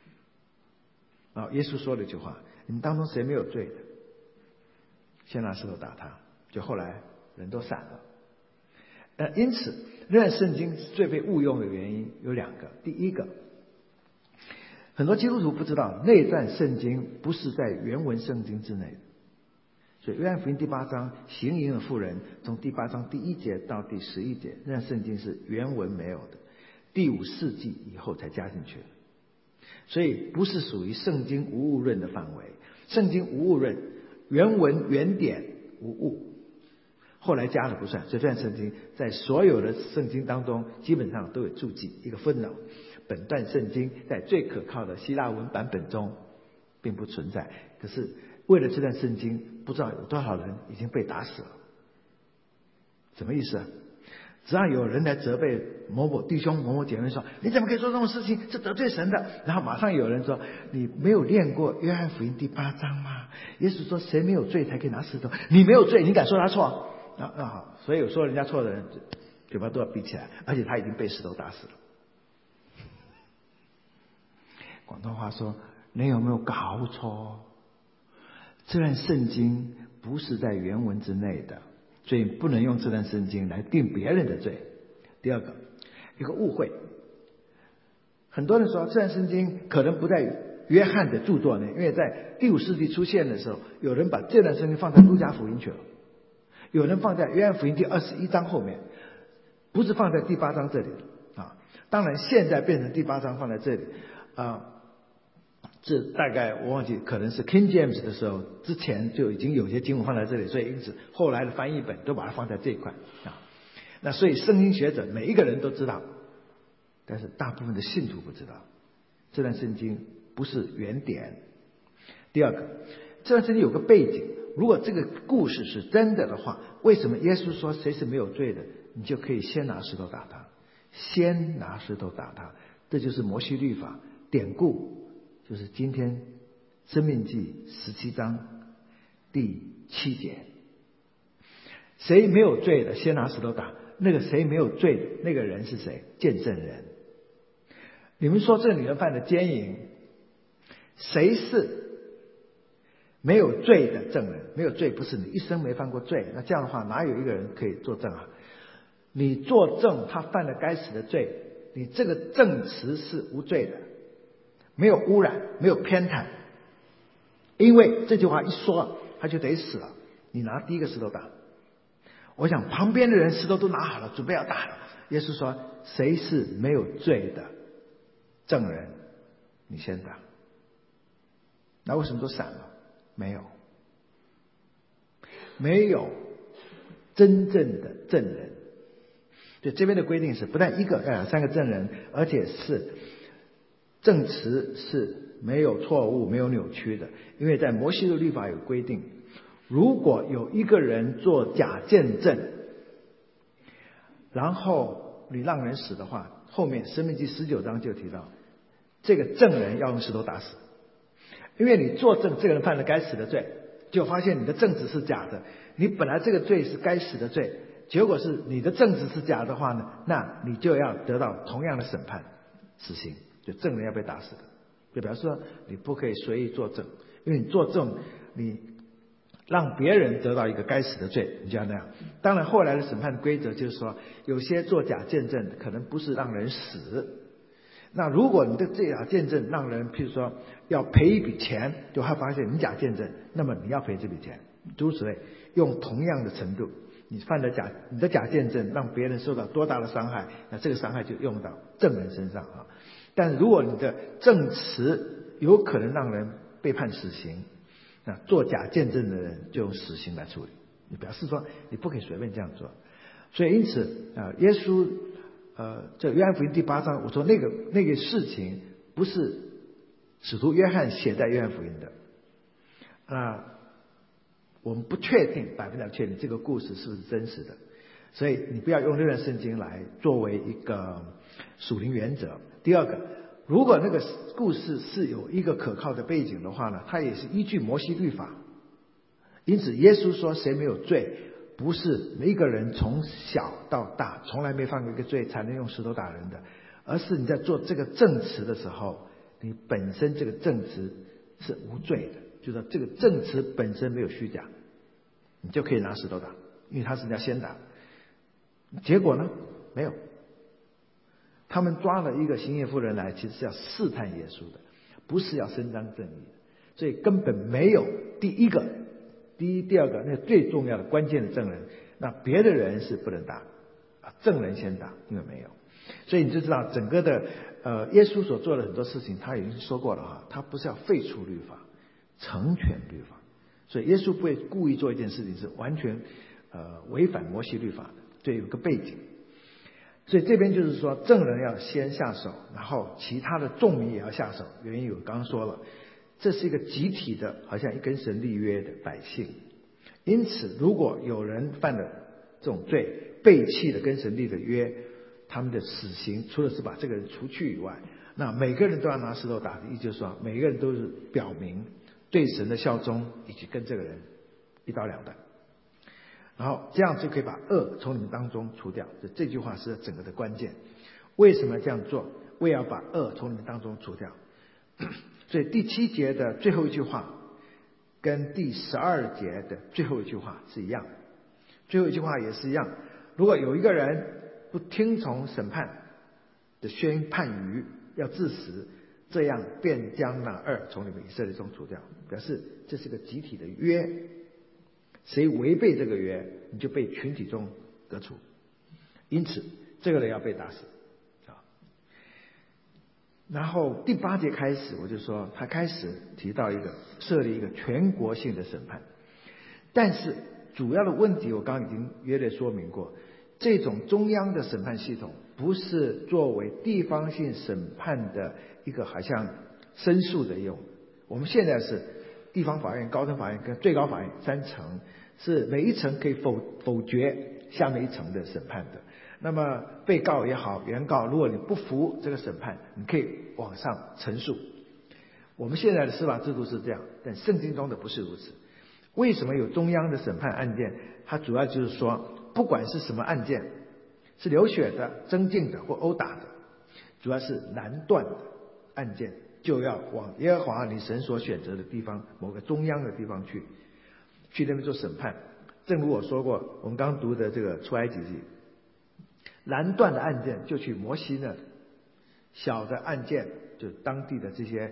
耶稣说了一句话，你们当中谁没有罪的，先拿石头打他。就后来人都散了。因此这段圣经最被误用的原因有2个。第一个，很多基督徒不知道那段圣经不是在原文圣经之内的，所以约翰福音第8章行淫的妇人，从第8章第1节到第11节，那段圣经是原文没有的，第5世纪以后才加进去的，所以不是属于圣经无误论的范围。圣经无误论，原文原典无误，后来加了不算。所以这段圣经在所有的圣经当中基本上都有注记一个footnote，本段圣经在最可靠的希腊文版本中并不存在，可是为了这段圣经，不知道有多少人已经被打死了。 什么意思啊？只要有人来责备某某弟兄某某姐妹说你怎么可以做这种事情，是得罪神的，然后马上有人说你没有念过约翰福音第8章吗？耶稣说谁没有罪才可以拿石头，你没有罪你敢说他错所以有说人家错的人嘴巴都要闭起来，而且他已经被石头打死了。广东话说你有没有搞错？这段圣经不是在原文之内的，所以不能用这段圣经来定别人的罪。第二个，一个误会，很多人说这段圣经可能不在约翰的著作内，因为在第5世纪出现的时候，有人把这段圣经放在路加福音去了，有人放在约翰福音第21章后面，不是放在第8章这里当然现在变成第8章放在这里这大概我忘记，可能是 King James 的时候之前就已经有些经文放在这里，所以因此后来的翻译本都把它放在这一块那所以圣经学者每一个人都知道，但是大部分的信徒不知道这段圣经不是原点。第二个，这段圣经有个背景，如果这个故事是真的的话，为什么耶稣说谁是没有罪的，你就可以先拿石头打他，先拿石头打他，这就是摩西律法典故，就是今天申命记17章第7节，谁没有罪的先拿石头打，那个谁没有罪的那个人是谁？见证人。你们说这个女人犯的奸淫，谁是没有罪的证人？没有罪不是你一生没犯过罪，那这样的话哪有一个人可以作证啊？你作证他犯了该死的罪，你这个证词是无罪的，没有污染，没有偏袒，因为这句话一说他就得死了，你拿第一个石头打。我想旁边的人石头都拿好了，准备要打了，耶稣说谁是没有罪的证人，你先打。那为什么都闪了？没有真正的证人。就这边的规定是不但一个要有3个证人，而且是证词是没有错误没有扭曲的。因为在摩西的律法有规定，如果有一个人做假见证，然后你让人死的话，后面申命记19章就提到这个证人要用石头打死。因为你作证这个人犯了该死的罪，就发现你的证词是假的，你本来这个罪是该死的罪，结果是你的证词是假的话呢，那你就要得到同样的审判，死刑，就证人要被打死的。就表示说你不可以随意作证，因为你作证你让别人得到一个该死的罪，你就要那样。当然后来的审判规则就是说，有些做假见证可能不是让人死，那如果你的这假见证让人譬如说要赔一笔钱，就会发现你假见证，那么你要赔这笔钱，诸如此类，用同样的程度，你的假见证让别人受到多大的伤害，那这个伤害就用到证人身上但如果你的证词有可能让人被判死刑，那做假见证的人就用死刑来处理。你表示说你不可以随便这样做。所以因此耶稣这约翰福音第8章，我说那个事情不是使徒约翰写在约翰福音的我们不确定100%确定这个故事是不是真实的，所以你不要用这段圣经来作为一个属灵原则。第二个，如果那个故事是有一个可靠的背景的话呢，它也是依据摩西律法。因此耶稣说谁没有罪，不是每一个人从小到大从来没犯过一个罪才能用石头打人的，而是你在做这个证词的时候，你本身这个证词是无罪的，就是说这个证词本身没有虚假，你就可以拿石头打，因为他是要先打。结果呢，没有。他们抓了一个行淫妇人来，其实是要试探耶稣的，不是要伸张正义的，所以根本没有第一、第二个那最重要的关键的证人，那别的人是不能打证人先打，因为没有。所以你就知道整个的耶稣所做的很多事情，他已经说过了他不是要废除律法，成全律法。所以耶稣不会故意做一件事情是完全违反摩西律法的，这有个背景。所以这边就是说证人要先下手，然后其他的众民也要下手。原因我刚刚说了，这是一个集体的，好像一跟神立约的百姓。因此如果有人犯了这种罪， 背弃了跟神立的约，他们的死刑除了是把这个人除去以外，那每个人都要拿石头打的，意思就是说每个人都是表明对神的效忠，以及跟这个人一刀两断，然后这样就可以把恶从你们当中除掉。这句话是整个的关键。为什么这样做？为要把恶从你们当中除掉。所以第7节的最后一句话跟第12节的最后一句话是一样，最后一句话也是一样。如果有一个人不听从审判的宣判语，要致死，这样便将那恶从你们以色列中除掉。表示这是个集体的约，谁违背这个约，你就被群体中革除。因此这个人要被打死。然后第8节开始，我就说他开始提到设立一个全国性的审判，但是主要的问题我刚刚已经约略说明过，这种中央的审判系统不是作为地方性审判的一个好像申诉的用。我们现在是地方法院、高等法院跟最高法院3层，是每一层可以否决下面一层的审判的。那么被告也好，原告，如果你不服这个审判，你可以往上陈述。我们现在的司法制度是这样，但圣经中的不是如此。为什么有中央的审判案件？它主要就是说，不管是什么案件，是流血的、增进的或殴打的，主要是难断的案件，就要往耶和华你神所选择的地方，某个中央的地方去那边做审判。正如我说过，我们刚读的这个出埃及记，难断的案件就去摩西那里，小的案件就当地的这些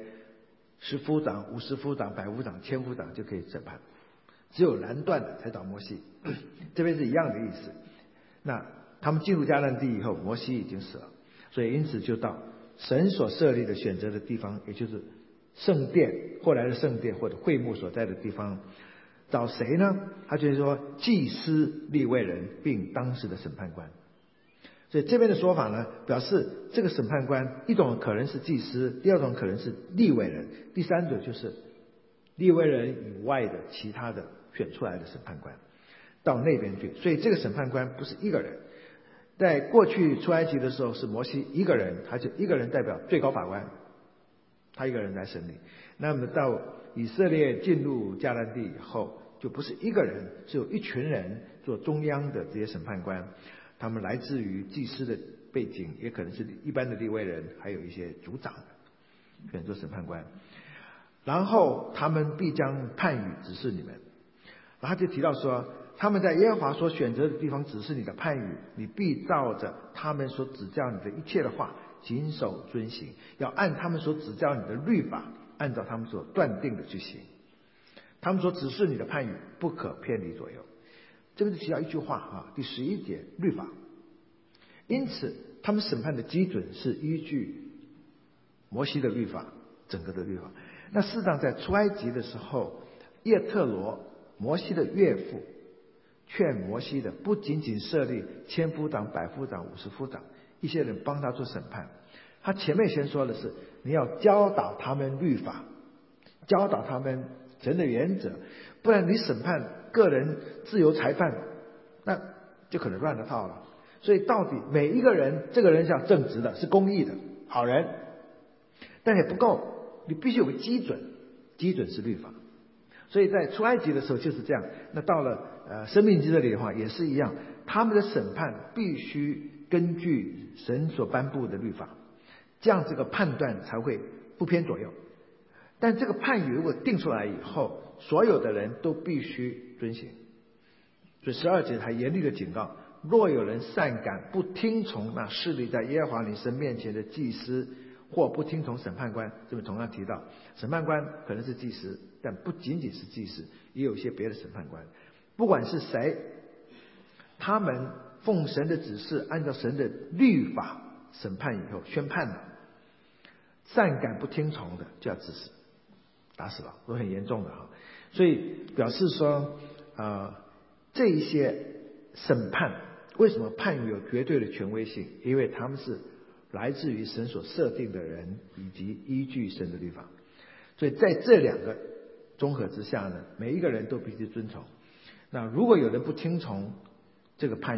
10夫长、50夫长、100夫长、1000夫长就可以审判，只有难断的才到摩西。这边是一样的意思。那他们进入迦南地以后，摩西已经死了，所以因此就到神所设立的选择的地方，也就是圣殿，后来的圣殿或者会幕所在的地方，找谁呢？他就是说祭司、利未人并当时的审判官。所以这边的说法呢，表示这个审判官一种可能是祭司，第二种可能是利未人，第三种就是利未人以外的其他的选出来的审判官到那边去。所以这个审判官不是一个人。在过去出埃及的时候是摩西一个人，他就一个人代表最高法官，他一个人来审理。那么到以色列进入迦南地以后，就不是一个人，是有一群人做中央的这些审判官，他们来自于祭司的背景，也可能是一般的利未人，还有一些族长选做审判官。然后他们必将判语指示你们。然后他就提到说，他们在耶和华所选择的地方指示你的判语，你必照着他们所指教你的一切的话谨守遵行，要按他们所指教你的律法，按照他们所断定的去行。他们所指示你的判语不可偏离左右。这个就提到一句话第11节律法。因此他们审判的基准是依据摩西的律法，整个的律法。那事实上在出埃及的时候，叶特罗摩西的岳父劝摩西的不仅仅设立1000夫长、100夫长、50夫长，一些人帮他做审判。他前面先说的是你要教导他们律法，教导他们神的原则，不然你审判个人自由裁判，那就可能乱了套了。所以到底每一个人，这个人是要正直的，是公义的好人，但也不够，你必须有个基准，基准是律法。所以在出埃及的时候就是这样。那到了申命记这里的话也是一样，他们的审判必须根据神所颁布的律法，这样这个判断才会不偏左右。但这个判语如果定出来以后，所有的人都必须遵行。所以12节还严厉的警告，若有人擅敢不听从那势力在耶和华你神面前的祭司，或不听从审判官，这边同样提到审判官可能是祭司，但不仅仅是祭司，也有一些别的审判官。不管是谁，他们奉神的指示，按照神的律法审判以后宣判了，擅敢不听从的就要致死，打死了，都很严重的所以表示说这一些审判为什么判语有绝对的权威性？因为他们是来自于神所设定的人，以及依据神的律法。所以在这两个综合之下呢，每一个人都必须遵从。那如果有人不听从这个判语，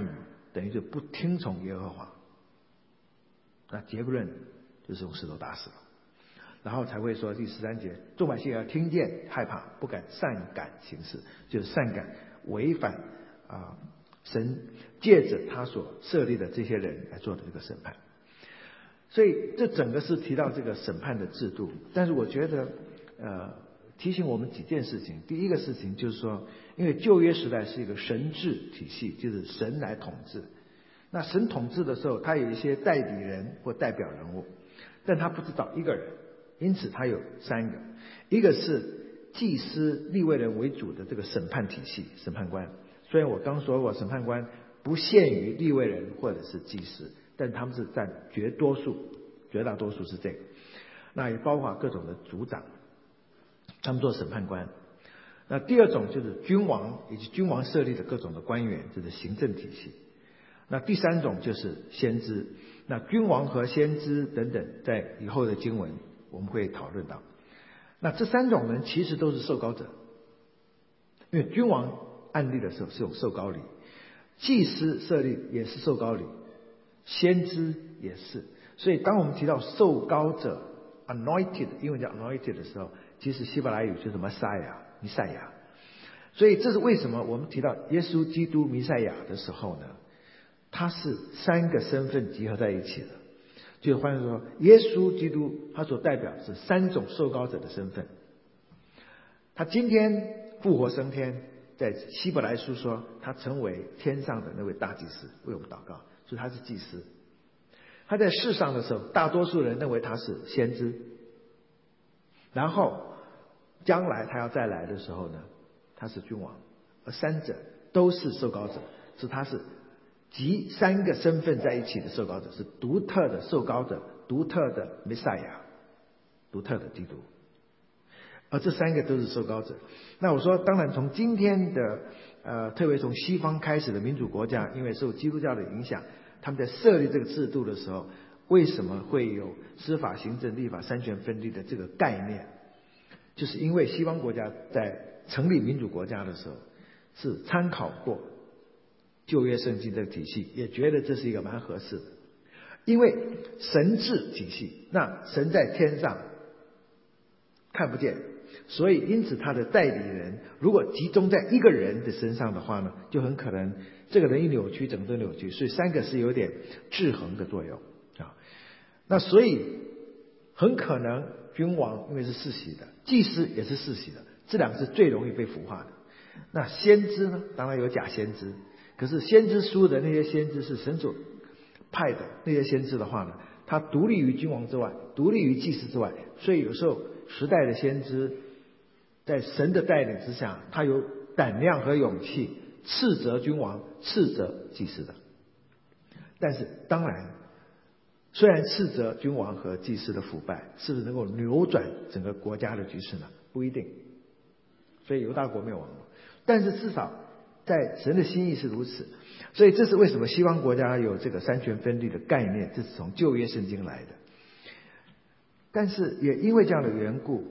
等于就不听从耶和华。那结论就是用石头打死了。然后才会说第13节，众百姓要听见害怕，不敢擅敢行事，就是擅敢违反神借着他所设立的这些人来做的这个审判。所以这整个是提到这个审判的制度。但是我觉得提醒我们几件事情。第一个事情就是说，因为旧约时代是一个神治体系，就是神来统治。那神统治的时候，他有一些代理人或代表人物，但他不只找一个人，因此他有3个。一个是祭司利未人为主的这个审判体系，审判官。虽然我刚说过审判官不限于利未人或者是祭司，但他们是占绝大多数是这个。那也包括各种的族长，他们做审判官。那第二种就是君王以及君王设立的各种的官员，就是行政体系。那第3种就是先知。那君王和先知等等，在以后的经文我们会讨论到。那这3种人其实都是受膏者，因为君王按立的时候是有受膏礼，祭司设立也是受膏礼，先知也是。所以当我们提到受膏者 anointed， 英文叫 anointed 的时候，其实希伯来语就是弥赛亚。所以这是为什么我们提到耶稣基督弥赛亚的时候呢，他是3个身份集合在一起的。就换句话说，耶稣基督他所代表是3种受膏者的身份。他今天复活升天，在希伯来书说他成为天上的那位大祭司，为我们祷告，所以他是祭司。他在世上的时候，大多数人认为他是先知，然后将来他要再来的时候呢，他是君王。而3者都是受膏者，是他是集3个身份在一起的受膏者，是独特的受膏者，独特的弥赛亚，独特的基督。而这3个都是受膏者。那我说当然从今天的特别从西方开始的民主国家，因为受基督教的影响，他们在设立这个制度的时候，为什么会有司法行政立法3权分立的这个概念，就是因为西方国家在成立民主国家的时候是参考过旧约圣经这个体系，也觉得这是一个蛮合适的。因为神治体系，那神在天上看不见，所以因此他的代理人如果集中在一个人的身上的话呢，就很可能这个人一扭曲，整个都扭曲。所以3个是有点制衡的作用啊。那所以很可能君王因为是世袭的，祭司也是世袭的，这2个是最容易被腐化的。那先知呢，当然有假先知，可是先知书的那些先知是神所派的那些先知的话呢，他独立于君王之外，独立于祭司之外，所以有时候时代的先知在神的带领之下，他有胆量和勇气斥责君王，斥责祭司的。但是当然，虽然斥责君王和祭司的腐败，是不是能够扭转整个国家的局势呢？不一定。所以犹大国灭亡了，但是至少在神的心意是如此。所以这是为什么西方国家有这个3权分立的概念，这是从旧约圣经来的。但是也因为这样的缘故，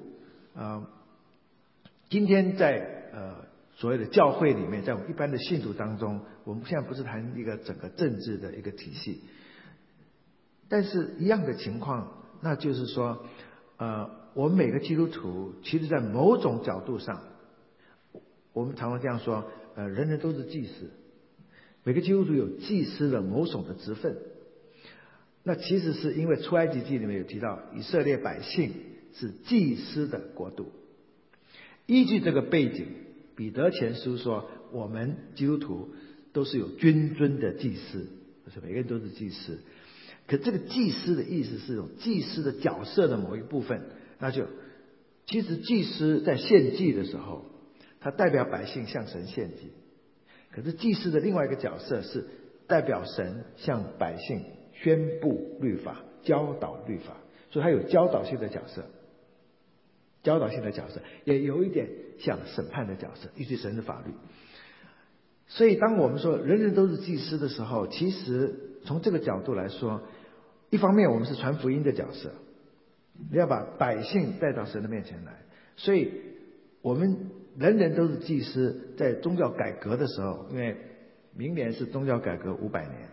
今天在所谓的教会里面，在我们一般的信徒当中，我们现在不是谈一个整个政治的一个体系，但是一样的情况，那就是说我们每个基督徒其实在某种角度上，我们常常这样说，人人都是祭司，每个基督徒有祭司的某种的职分。那其实是因为出埃及记里面有提到，以色列百姓是祭司的国度。依据这个背景，彼得前书说，我们基督徒都是有君尊的祭司，就是每个人都是祭司。可这个祭司的意思是有祭司的角色的某一部分，那就其实祭司在献祭的时候，他代表百姓向神献祭。可是祭司的另外一个角色是代表神向百姓宣布律法，教导律法，所以他有教导性的角色，教导性的角色也有一点像审判的角色，依据神的法律。所以当我们说人人都是祭司的时候，其实从这个角度来说，一方面我们是传福音的角色，要把百姓带到神的面前来，所以我们人人都是祭司。在宗教改革的时候，因为明年是宗教改革500年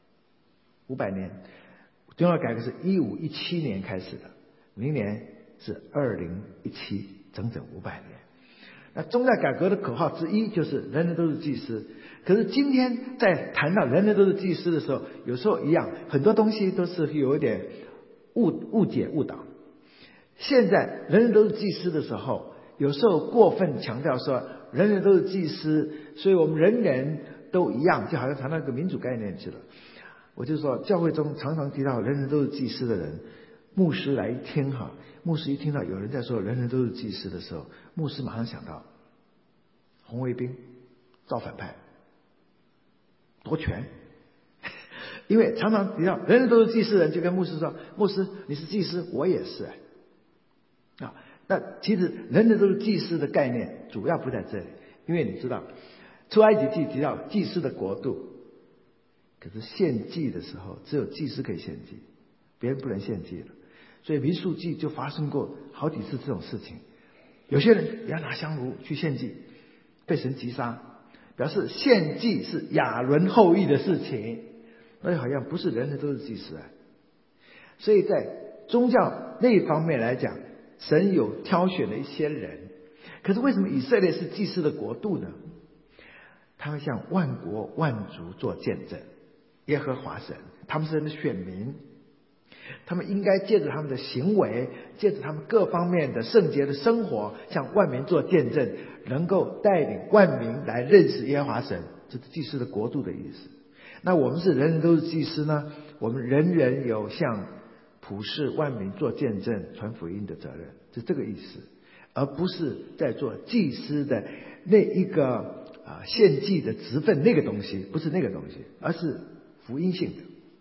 ，500年，宗教改革是1517年开始的，明年是2017，整整500年。那宗教改革的口号之一就是人人都是祭司。可是今天在谈到人人都是祭司的时候，有时候一样，很多东西都是有一点误解误导。现在人人都是祭司的时候，有时候过分强调说人人都是祭司，所以我们人人都一样，就好像谈到一个民主概念去了。我就说教会中常常提到人人都是祭司的人，牧师来一听哈，牧师一听到有人在说人人都是祭司的时候，牧师马上想到红卫兵造反派夺权，因为常常提到人人都是祭司的人，就跟牧师说，牧师你是祭司，我也是啊。那其实人人都是祭司的概念主要不在这里，因为你知道出埃及记提到祭司的国度，可是献祭的时候只有祭司可以献祭，别人不能献祭了。所以民数记就发生过好几次这种事情，有些人要拿香炉去献祭，被神击杀，表示献祭是亚伦后裔的事情，那就好像不是人人都是祭司啊。所以在宗教那一方面来讲，神有挑选了一些人，可是为什么以色列是祭司的国度呢？他会向万国万族做见证，耶和华神，他们是神的选民，他们应该借着他们的行为，借着他们各方面的圣洁的生活，向万民做见证，能够带领万民来认识耶和华神，这是祭司的国度的意思。那我们是人人都是祭司呢，我们人人有向普世万民做见证传福音的责任，是这个意思，而不是在做祭司的那一个献祭的职分那个东西，不是那个东西，而是福音性的。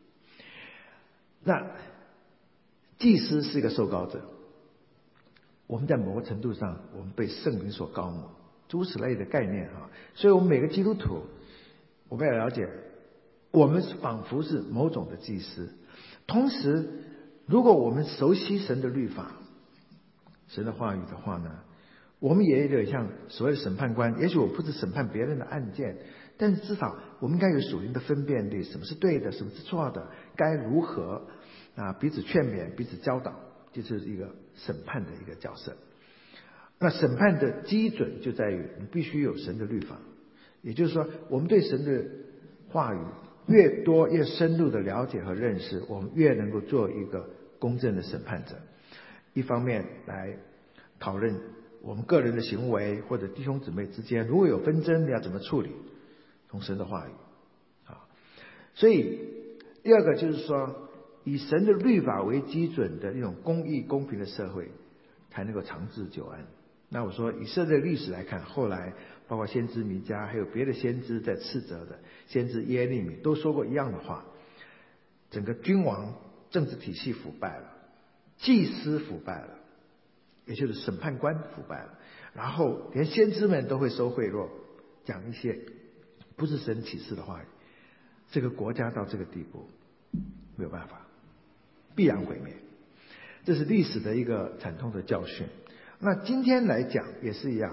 那祭司是一个受膏者，我们在某个程度上我们被圣灵所膏抹，诸此类的概念哈。所以我们每个基督徒，我们要了解，我们仿佛是某种的祭司。同时如果我们熟悉神的律法，神的话语的话呢，我们也有点像所谓的审判官。也许我不是审判别人的案件，但是至少我们应该有属灵的分辨力，什么是对的，什么是错的，该如何彼此劝勉，彼此教导，就是一个审判的一个角色。那审判的基准就在于你必须有神的律法，也就是说我们对神的话语越多越深入的了解和认识，我们越能够做一个公正的审判者。一方面来讨论我们个人的行为，或者弟兄姊妹之间如果有纷争，你要怎么处理，从神的话语所以第二个就是说，以神的律法为基准的一种公义公平的社会才能够长治久安。那我说以色列历史来看，后来包括先知弥迦，还有别的先知在斥责的，先知耶利米都说过一样的话，整个君王政治体系腐败了，祭司腐败了，也就是审判官腐败了，然后连先知们都会收贿赂，讲一些不是神启示的话语，这个国家到这个地步没有办法，必然毁灭，这是历史的一个惨痛的教训。那今天来讲也是一样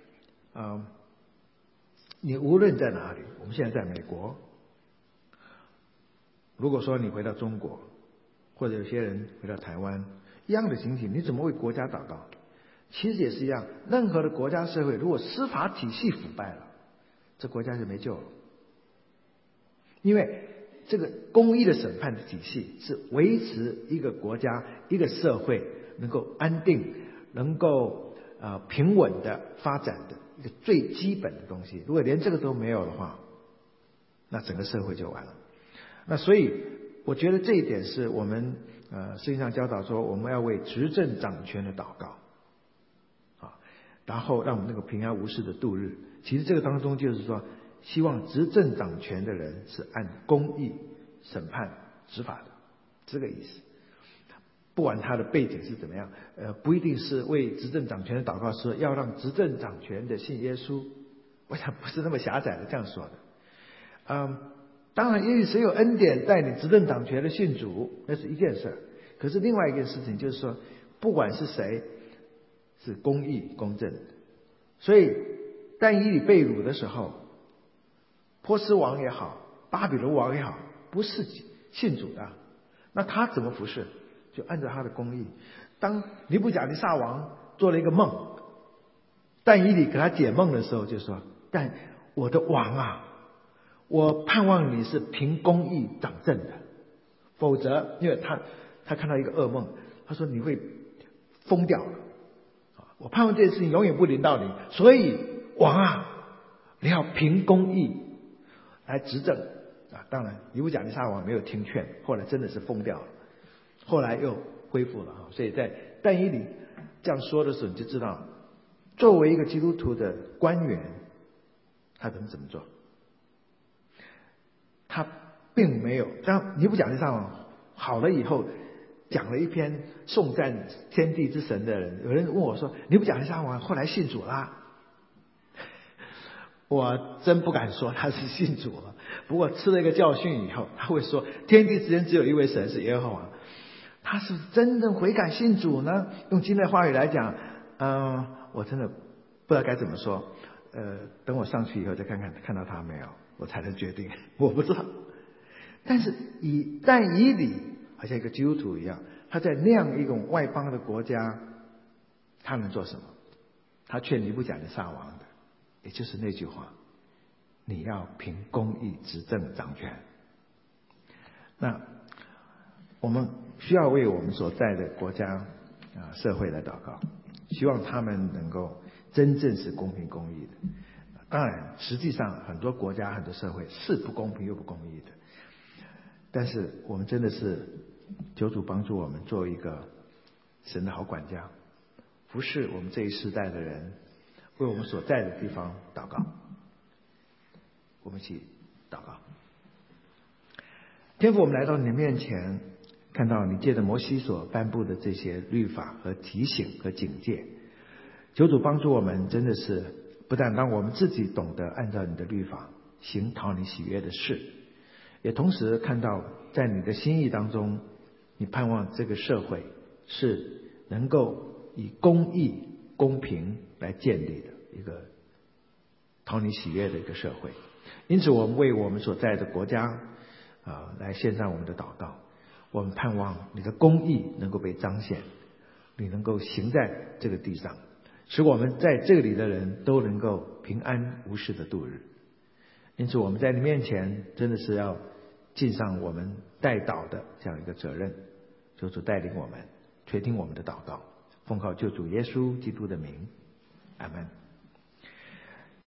你无论在哪里，我们现在在美国，如果说你回到中国，或者有些人回到台湾，一样的情形，你怎么为国家祷告？其实也是一样，任何的国家社会如果司法体系腐败了，这国家就没救了。因为这个公义的审判的体系是维持一个国家一个社会能够安定，能够平稳的发展的一个最基本的东西。如果连这个都没有的话，那整个社会就完了。那所以我觉得这一点是我们圣经上教导说，我们要为执政掌权的祷告然后让我们能够平安无事的度日。其实这个当中就是说，希望执政掌权的人是按公义审判执法的，这个意思。不管他的背景是怎么样，不一定是为执政掌权的祷告，说要让执政掌权的信耶稣，我想不是那么狭窄的这样说的。当然也许谁有恩典带领执政掌权的信主，那是一件事。可是另外一件事情就是说，不管是谁是公义公正的。所以但以理被掳的时候， 波斯王也好，巴比伦王也好，不是信主的，那他怎么服侍？就按照他的公义。当尼布甲尼撒王做了一个梦，但以理给他解梦的时候就说：但我的王啊，我盼望你是凭公义掌政的，否则，因为他看到一个噩梦，他说你会疯掉了，我盼望这件事情永远不临到你，所以王啊，你要凭公义来执政啊！当然，尼布甲尼撒王没有听劝，后来真的是疯掉了，后来又恢复了啊！所以在但以理这样说的时候，你就知道，作为一个基督徒的官员，他怎么做？他并没有，当尼布甲尼撒王好了以后，讲了一篇颂赞天地之神的人，有人问我说：尼布甲尼撒王后来信主啦？我真不敢说他是信主了，不过吃了一个教训以后，他会说天地之间只有一位神，是耶和华。他是真正悔改信主呢？用今天的话语来讲，我真的不知道该怎么说。等我上去以后再看到他没有，我才能决定。我不知道。但是但以理好像一个基督徒一样，他在那样一种外邦的国家，他能做什么？他劝尼布甲尼撒王的，也就是那句话：你要凭公义执政掌权。那我们需要为我们所在的国家社会来祷告，希望他们能够真正是公平公义的。当然，实际上很多国家很多社会是不公平又不公义的，但是我们真的是求主帮助我们做一个神的好管家，服侍我们这一世代的人，为我们所在的地方祷告。我们一起祷告。天父，我们来到你的面前，看到你借着摩西所颁布的这些律法和提醒和警戒，求主帮助我们，真的是不但让我们自己懂得按照你的律法行讨你喜悦的事，也同时看到在你的心意当中，你盼望这个社会是能够以公义公平来建立的一个讨你喜悦的一个社会。因此我们为我们所在的国家来献上我们的祷告，我们盼望你的公义能够被彰显，你能够行在这个地上，使我们在这里的人都能够平安无事的度日。因此我们在你面前真的是要尽上我们代祷的这样一个责任，求主带领我们，垂听我们的祷告，奉靠救主耶稣基督的名，阿们。